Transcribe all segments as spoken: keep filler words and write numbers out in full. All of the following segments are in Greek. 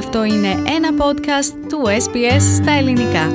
Αυτό είναι ένα podcast του ες μπι ες στα ελληνικά.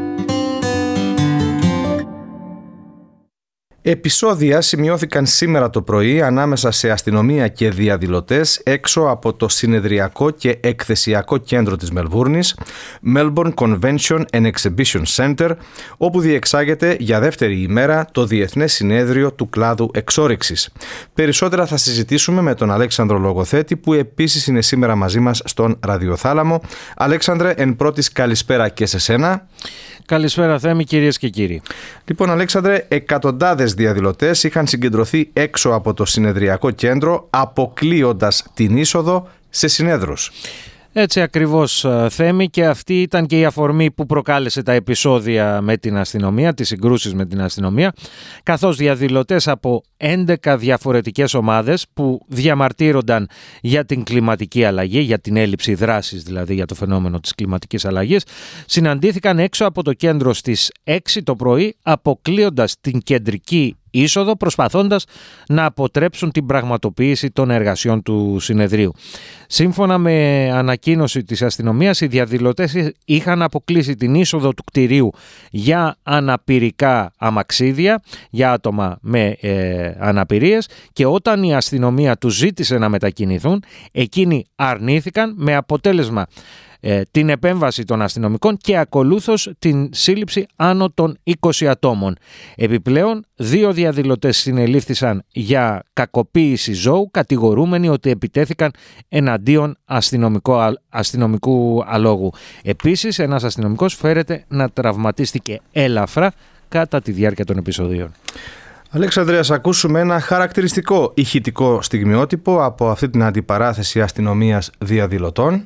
Επεισόδια σημειώθηκαν σήμερα το πρωί ανάμεσα σε αστυνομία και διαδηλωτές έξω από το συνεδριακό και εκθεσιακό κέντρο της Μελβούρνης, Melbourne Convention and Exhibition Centre, όπου διεξάγεται για δεύτερη ημέρα το Διεθνές Συνέδριο του Κλάδου Εξόρυξης. Περισσότερα θα συζητήσουμε με τον Αλέξανδρο Λογοθέτη, που επίσης είναι σήμερα μαζί μας στον ραδιοθάλαμο. Αλέξανδρε, εν πρώτης καλησπέρα και σε σένα. Καλησπέρα Θέμη, κυρίες και κύριοι. Λοιπόν, Αλέξανδρε, εκατοντάδες διαδηλωτές είχαν συγκεντρωθεί έξω από το συνεδριακό κέντρο, αποκλείοντας την είσοδο σε συνέδρους. Έτσι ακριβώς, Θέμη, και αυτή ήταν και η αφορμή που προκάλεσε τα επεισόδια με την αστυνομία, τις συγκρούσεις με την αστυνομία, καθώς διαδηλωτές από έντεκα διαφορετικές ομάδες που διαμαρτύρονταν για την κλιματική αλλαγή, για την έλλειψη δράσης δηλαδή για το φαινόμενο της κλιματικής αλλαγής, συναντήθηκαν έξω από το κέντρο στις έξι το πρωί, αποκλείοντας την κεντρική είσοδο, προσπαθώντας να αποτρέψουν την πραγματοποίηση των εργασιών του συνεδρίου. Σύμφωνα με ανακοίνωση της αστυνομίας, οι διαδηλωτές είχαν αποκλείσει την είσοδο του κτηρίου για αναπηρικά αμαξίδια, για άτομα με ε, αναπηρίες, και όταν η αστυνομία τους ζήτησε να μετακινηθούν, εκείνοι αρνήθηκαν, με αποτέλεσμα Ε, την επέμβαση των αστυνομικών και ακολούθως την σύλληψη άνω των είκοσι ατόμων. Επιπλέον, δύο διαδηλωτές συνελήφθησαν για κακοποίηση ζώου, κατηγορούμενοι ότι επιτέθηκαν εναντίον αστυνομικού αλόγου. Επίσης, ένας αστυνομικός φέρεται να τραυματίστηκε έλαφρα κατά τη διάρκεια των επεισοδίων. Αλέξανδρε, ας ακούσουμε ένα χαρακτηριστικό ηχητικό στιγμιότυπο από αυτή την αντιπαράθεση αστυνομίας διαδηλωτών.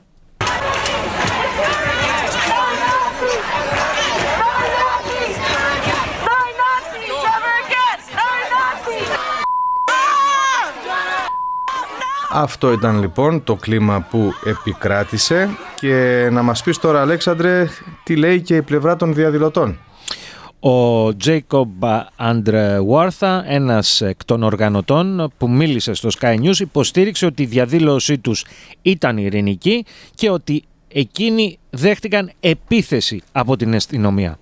Αυτό ήταν λοιπόν το κλίμα που επικράτησε, και να μας πεις τώρα, Αλέξανδρε, τι λέει και η πλευρά των διαδηλωτών. Ο Τζέικομπ Αντρεουάρθα, ένας εκ των οργανωτών που μίλησε στο Sky News, υποστήριξε ότι η διαδήλωσή τους ήταν ειρηνική και ότι εκείνοι δέχτηκαν επίθεση από την αστυνομία.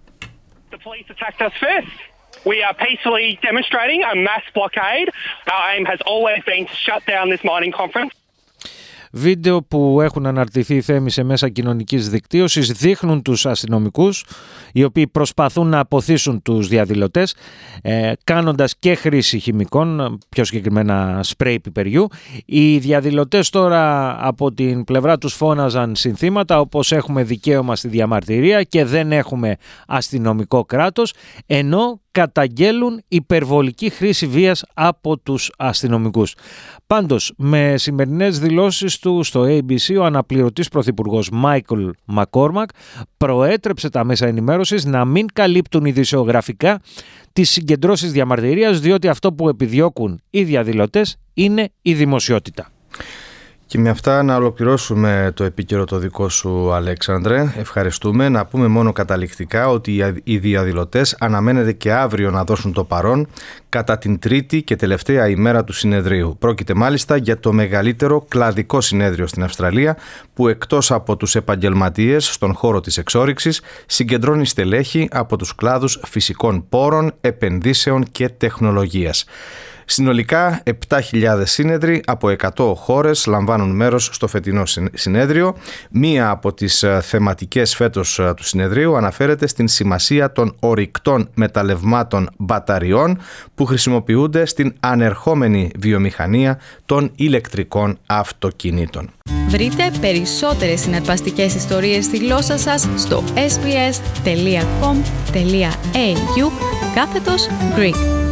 We are peacefully demonstrating a mass blockade. Our aim has always been to shut down this mining conference. Βίντεο που έχουν αναρτηθεί, Θέμη, σε μέσα κοινωνικής δικτύωσης δείχνουν τους αστυνομικούς οι οποίοι προσπαθούν να αποθήσουν τους διαδηλωτές, ε, κάνοντας και χρήση χημικών, πιο συγκεκριμένα σπρέι πιπεριού. Οι διαδηλωτές τώρα από την πλευρά τους φώναζαν συνθήματα όπως «Έχουμε δικαίωμα στη διαμαρτυρία» και «Δεν έχουμε αστυνομικό κράτος», ενώ καταγγέλουν υπερβολική χρήση βίας από τους αστυνομικούς. Πάντως, με σημερινές δηλώσεις του στο έι μπι σι, ο αναπληρωτής πρωθυπουργός Μάικλ Μακκόρμακ προέτρεψε τα μέσα ενημέρωσης να μην καλύπτουν ειδησιογραφικά τις συγκεντρώσεις διαμαρτυρίας, διότι αυτό που επιδιώκουν οι διαδηλωτές είναι η δημοσιότητα. Και με αυτά να ολοκληρώσουμε το επίκαιρο το δικό σου, Αλέξανδρε. Ευχαριστούμε. Να πούμε μόνο καταληκτικά ότι οι διαδηλωτές αναμένεται και αύριο να δώσουν το παρόν κατά την τρίτη και τελευταία ημέρα του συνεδρίου. Πρόκειται μάλιστα για το μεγαλύτερο κλαδικό συνέδριο στην Αυστραλία, που εκτός από τους επαγγελματίες στον χώρο της εξόρυξης συγκεντρώνει στελέχη από τους κλάδους φυσικών πόρων, επενδύσεων και τεχνολογίας. Συνολικά επτά χιλιάδες σύνεδροι από εκατό χώρες λαμβάνουν μέρος στο φετινό συνέδριο. Μία από τις θεματικές φέτος του συνεδρίου αναφέρεται στην σημασία των ορυκτών μεταλλευμάτων μπαταριών που χρησιμοποιούνται στην ανερχόμενη βιομηχανία των ηλεκτρικών αυτοκινήτων. Βρείτε περισσότερες συναρπαστικές ιστορίες στη γλώσσα σας στο ες μπι ες τελεία κομ τελεία έι γιου κάθετος Greek.